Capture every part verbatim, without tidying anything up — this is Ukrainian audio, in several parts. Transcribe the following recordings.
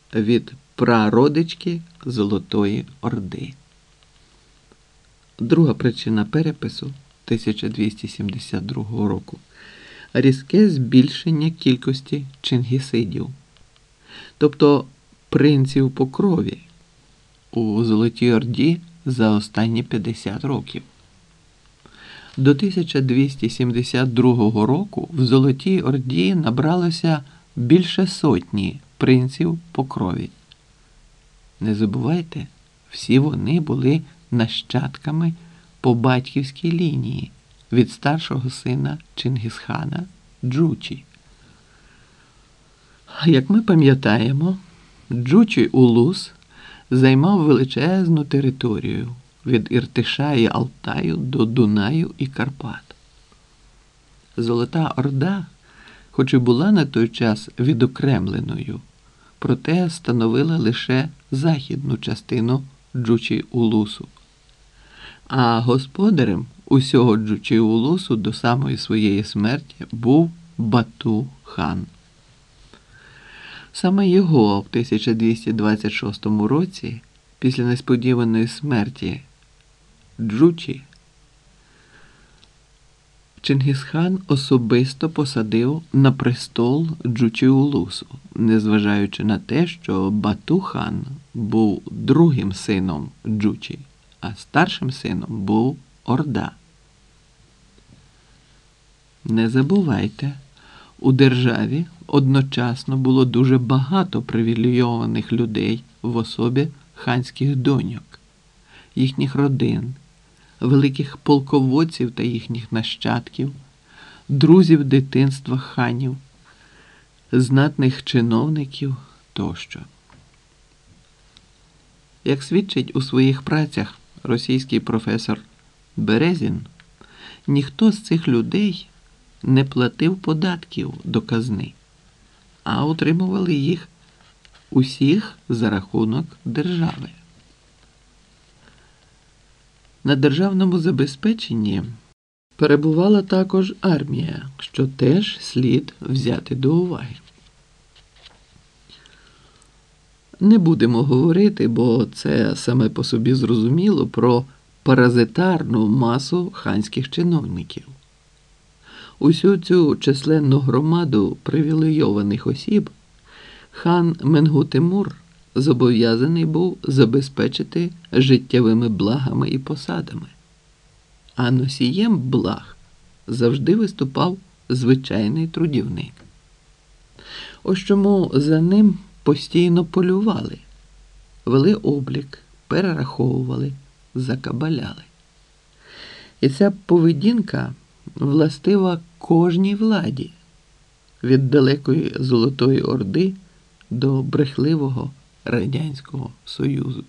від прародички Золотої Орди. Друга причина перепису тисяча двісті сімдесят другого року – різке збільшення кількості чингісидів, тобто принців по крові у Золотій Орді за останні п'ятдесят років. До тисяча двісті сімдесят другого року в Золотій Орді набралося більше сотні принців по крові. Не забувайте, всі вони були нащадками по батьківській лінії від старшого сина Чингісхана Джучі. Як ми пам'ятаємо, Джучі-Улус займав величезну територію від Іртиша і Алтаю до Дунаю і Карпат. Золота Орда, хоч і була на той час відокремленою, проте становила лише західну частину Джучі-Улусу. А господарем усього Джучі-Улусу до самої своєї смерті був Бату-хан. Саме його в тисяча двісті двадцять шостому році, після несподіваної смерті Джучі, Чингісхан особисто посадив на престол Джучі-Улусу, незважаючи на те, що Бату-хан був другим сином Джучі, а старшим сином був Орда. Не забувайте, у державі одночасно було дуже багато привілейованих людей в особі ханських доньок, їхніх родин, великих полководців та їхніх нащадків, друзів дитинства ханів, знатних чиновників тощо. Як свідчить у своїх працях російський професор Березін, ніхто з цих людей не платив податків до казни, а утримували їх усіх за рахунок держави. На державному забезпеченні перебувала також армія, що теж слід взяти до уваги. Не будемо говорити, бо це саме по собі зрозуміло, про паразитарну масу ханських чиновників. Усю цю численну громаду привілейованих осіб хан Менгу-Тимур зобов'язаний був забезпечити життєвими благами і посадами. А носієм благ завжди виступав звичайний трудівник. Ось чому за ним постійно полювали, вели облік, перераховували, закабаляли. І ця поведінка властива кожній владі, від далекої Золотої Орди до брехливого Радянського Союзу.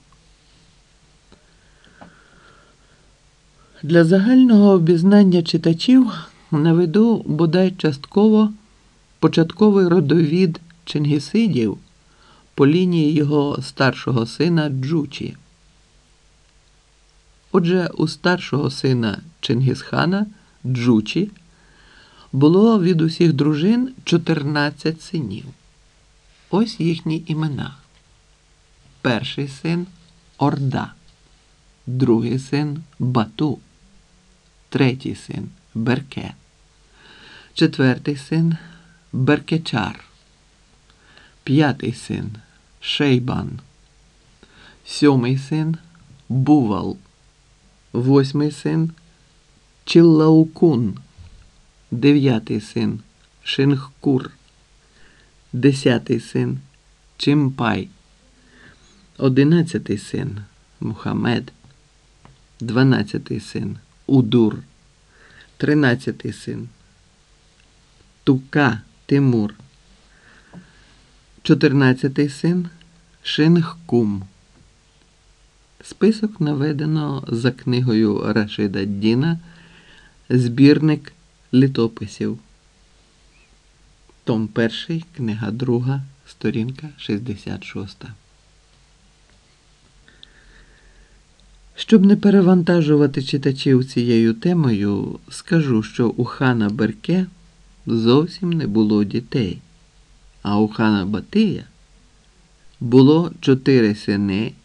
Для загального обізнання читачів наведу бодай частково початковий родовід чингісидів по лінії його старшого сина Джучі. Отже, у старшого сина Чингісхана Джучі було від усіх дружин чотирнадцять синів. Ось їхні імена. Перший син – Орда, другий син – Бату, третій син – Берке, четвертий син – Беркечар, п'ятий син – Шейбан, сьомий син – Бувал, восьмий син – Чиллаукун, дев'ятий син – Шингкур, десятий син – Чимпай, одинадцятий син – Мухаммед, дванадцятий син – Удур, тринадцятий син – Тука Тимур, чотирнадцятий син – Шингкум. Список наведено за книгою Рашида Діна «Збірник літописів». Том перший, книга друга, сторінка шістдесят шість. Щоб не перевантажувати читачів цією темою, скажу, що у хана Берке зовсім не було дітей, а у хана Батия Було чотири сини